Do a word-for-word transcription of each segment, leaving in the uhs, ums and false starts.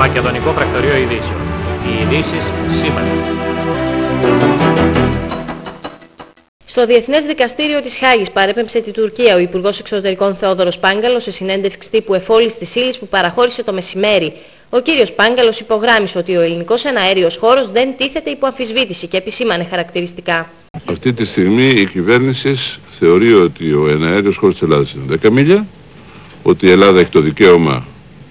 Μακεδονικό Πρακτορείο Ειδήσεων. Οι ειδήσεις σήμερα. Στο Διεθνές Δικαστήριο της Χάγης παρέπεμψε τη Τουρκία ο Υπουργός Εξωτερικών Θεόδωρος Πάγκαλος σε συνέντευξη τύπου εφόλης της ύλης που παραχώρησε το μεσημέρι. Ο κύριος Πάγκαλος υπογράμμισε ότι ο ελληνικός εναέριος χώρος δεν τίθεται υπό αμφισβήτηση και επισήμανε χαρακτηριστικά. Αυτή τη στιγμή η κυβέρνηση θεωρεί ότι ο εναέριος χώρος της Ελλάδας είναι δέκα μίλια, ότι η Ελλάδα έχει το δικαίωμα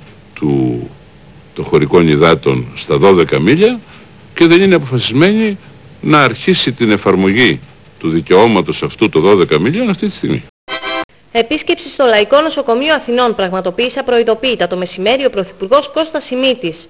του, των χωρικών υδάτων στα δώδεκα μίλια και δεν είναι αποφασισμένη να αρχίσει την εφαρμογή του δικαιώματος αυτού το δώδεκα μίλια αυτή τη στιγμή. Επίσκεψη στο Λαϊκό Νοσοκομείο Αθηνών πραγματοποίησε απροειδοποίητα το μεσημέρι ο Πρωθυπουργός Κώστας Σιμίτης.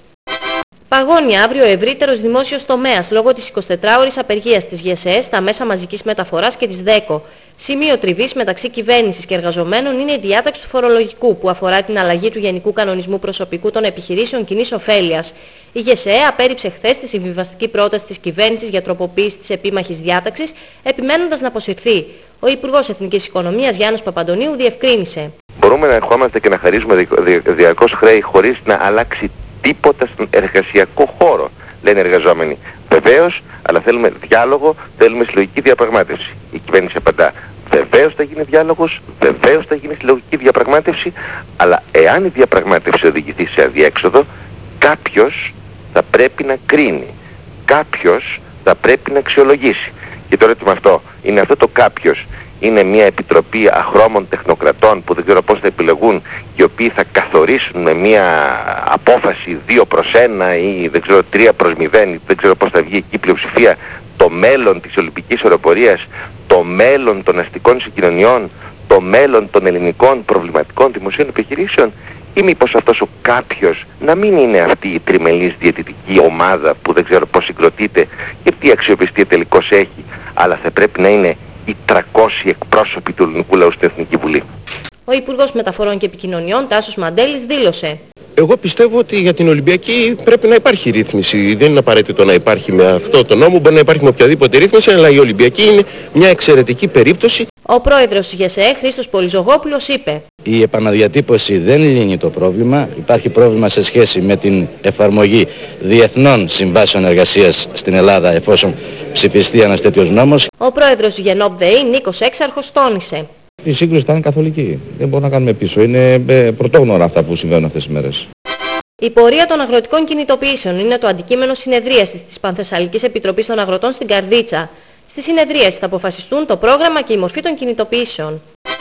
Παγώνει αύριο ο ευρύτερος δημόσιος τομέας λόγω της εικοσιτετράωρης απεργίας της ΓΕΣΕΕ στα μέσα μαζικής μεταφοράς και της ΔΕΚΟ. Σημείο τριβής μεταξύ κυβέρνησης και εργαζομένων είναι η διάταξη του φορολογικού που αφορά την αλλαγή του Γενικού Κανονισμού Προσωπικού των Επιχειρήσεων Κοινής Ωφέλειας. Η ΓΕΣΕΕ απέρριψε χθες τη συμβιβαστική πρόταση της κυβέρνησης για τροποποίηση της επίμαχης διάταξης, επιμένοντας να αποσυρθεί. Ο Υπουργός Εθνικής Οικονομίας Γιάννος Παπαντονίου διευκρίνησε. Μπορούμε να ερχόμαστε και να χαρίζουμε διαρκώς χρέη χωρίς να αλλάξει τίποτα στον εργασιακό χώρο, λένε οι εργαζόμενοι. Βεβαίως, αλλά θέλουμε διάλογο, θέλουμε συλλογική διαπραγμάτευση. Η κυβέρνηση απαντά. Βεβαίως θα γίνει διάλογος, βεβαίως θα γίνει συλλογική διαπραγμάτευση, αλλά εάν η διαπραγμάτευση οδηγηθεί σε αδιέξοδο, κάποιος θα πρέπει να κρίνει. Κάποιος θα πρέπει να αξιολογήσει. Και το ερώτημα αυτό είναι αυτό το κάποιος. Είναι μια επιτροπή αχρώμων τεχνοκρατών που δεν ξέρω πώς θα επιλεγούν, οι οποίοι θα καθορίσουν με μια απόφαση δύο προς ένα ή δεν ξέρω τρία προς μηδέν, δεν ξέρω πώς θα βγει εκεί η πλειοψηφία, το μέλλον της Ολυμπικής Οροπορίας, το μέλλον των αστικών συγκοινωνιών, το μέλλον των ελληνικών προβληματικών δημοσίων επιχειρήσεων, ή μήπως αυτός ο κάποιος να μην είναι αυτή η τριμελής διαιτητική ομάδα που δεν ξέρω πώς συγκροτείται και τι αξιοπιστία τελικώς έχει, αλλά θα πρέπει να είναι οι τριακόσιοι εκπρόσωποι του ελληνικού λαού στην Εθνική Βουλή. Ο Υπουργός Μεταφορών και Επικοινωνιών Τάσος Μαντέλης δήλωσε. Εγώ πιστεύω ότι για την Ολυμπιακή πρέπει να υπάρχει ρύθμιση. Δεν είναι απαραίτητο να υπάρχει με αυτό το νόμο, μπορεί να υπάρχει με οποιαδήποτε ρύθμιση, αλλά η Ολυμπιακή είναι μια εξαιρετική περίπτωση. Ο πρόεδρος της ΓΕΣΕΕ Χρήστος Πολυζωγόπουλος είπε. Η επαναδιατύπωση δεν λύνει το πρόβλημα. Υπάρχει πρόβλημα σε σχέση με την εφαρμογή διεθνών συμβάσεων εργασίας στην Ελλάδα εφόσον ψηφιστεί ένας τέτοιος νόμος. Ο πρόεδρος της ΓΕΝΟΠ-ΔΕΗ Νίκος Έξαρχος τόνισε. Η σύγκρουση θα είναι καθολική. Δεν μπορούμε να κάνουμε πίσω. Είναι πρωτόγνωρα αυτά που συμβαίνουν αυτές τις μέρες. Η πορεία των αγροτικών κινητοποιήσεων είναι το αντικείμενο συνεδρίασης της Πανθεσσαλικής Επιτροπής των Αγροτών στην Καρδίτσα. Στη συνεδρίαση θα αποφασιστούν το πρόγραμμα και η μορφή των κινητοποιήσεων.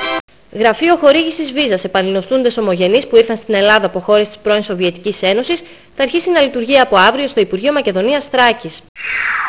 Γραφείο χορήγησης βίζας σε παλινοστούντες ομογενείς που ήρθαν στην Ελλάδα από χώρες της πρώην Σοβιετικής Ένωσης θα αρχίσει να λειτουργεί από αύριο στο Υπουργείο Μακεδονίας Θράκης.